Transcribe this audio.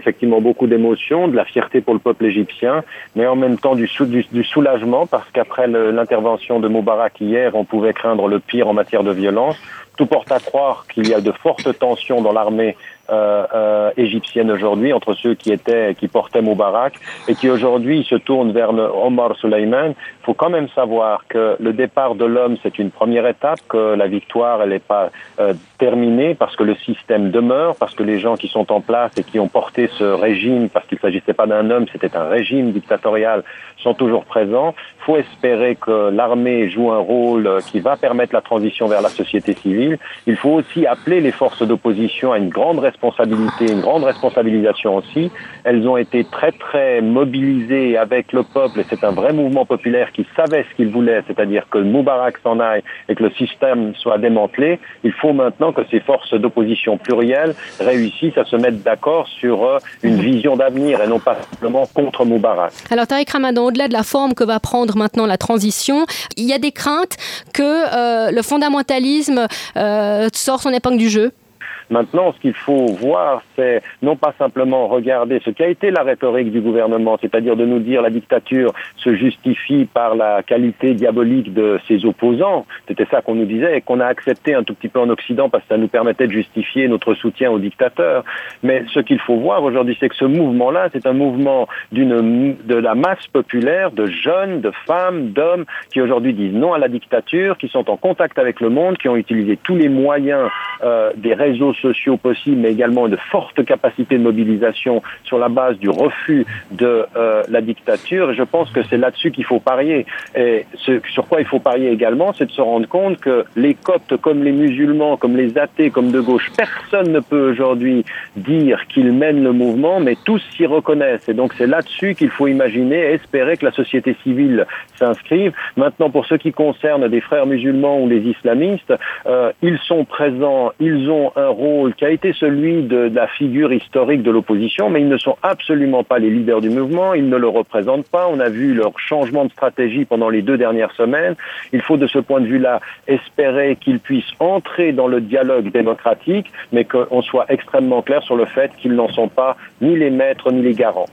effectivement beaucoup d'émotions, de la fierté pour le peuple égyptien, mais en même temps du soulagement, parce qu'après l'intervention de Moubarak hier, on pouvait craindre le pire en matière de violence. Tout porte à croire qu'il y a de fortes tensions dans l'armée égyptienne aujourd'hui entre ceux qui portaient Moubarak et qui aujourd'hui se tournent vers Omar Suleiman. Il faut quand même savoir que le départ de l'homme, c'est une première étape, que la victoire, elle n'est pas terminée, parce que le système demeure, parce que les gens qui sont en place et qui ont porté ce régime, parce qu'il ne s'agissait pas d'un homme, c'était un régime dictatorial, sont toujours présents. Il faut espérer que l'armée joue un rôle qui va permettre la transition vers la société civile. Il faut aussi appeler les forces d'opposition à une grande responsabilité, une grande responsabilisation aussi. Elles ont été très très mobilisées avec le peuple, et c'est un vrai mouvement populaire qui savait ce qu'il voulait, c'est-à-dire que Moubarak s'en aille et que le système soit démantelé. Il faut maintenant que ces forces d'opposition plurielles réussissent à se mettre d'accord sur une vision d'avenir et non pas simplement contre Moubarak. Alors Tariq Ramadan, au-delà de la forme que va prendre maintenant la transition, il y a des craintes que le fondamentalisme sort son épingle du jeu. Maintenant, ce qu'il faut voir, c'est non pas simplement regarder ce qu'a été la rhétorique du gouvernement, c'est-à-dire de nous dire la dictature se justifie par la qualité diabolique de ses opposants. C'était ça qu'on nous disait et qu'on a accepté un tout petit peu en Occident parce que ça nous permettait de justifier notre soutien aux dictateurs. Mais ce qu'il faut voir aujourd'hui, c'est que ce mouvement-là, c'est un mouvement de la masse populaire, de jeunes, de femmes, d'hommes qui aujourd'hui disent non à la dictature, qui sont en contact avec le monde, qui ont utilisé tous les moyens des réseaux sociaux possibles, mais également de fortes capacités de mobilisation sur la base du refus de la dictature. Et je pense que c'est là-dessus qu'il faut parier. Et sur quoi il faut parier également, c'est de se rendre compte que les Coptes, comme les musulmans, comme les athées, comme de gauche, personne ne peut aujourd'hui dire qu'ils mènent le mouvement, mais tous s'y reconnaissent. Et donc c'est là-dessus qu'il faut imaginer et espérer que la société civile s'inscrive. Maintenant, pour ce qui concerne des frères musulmans ou les islamistes, ils sont présents, ils ont un rôle qui a été celui de la figure historique de l'opposition, mais ils ne sont absolument pas les leaders du mouvement, ils ne le représentent pas. On a vu leur changement de stratégie pendant les 2 dernières semaines. Il faut de ce point de vue-là espérer qu'ils puissent entrer dans le dialogue démocratique, mais qu'on soit extrêmement clair sur le fait qu'ils n'en sont pas ni les maîtres ni les garants.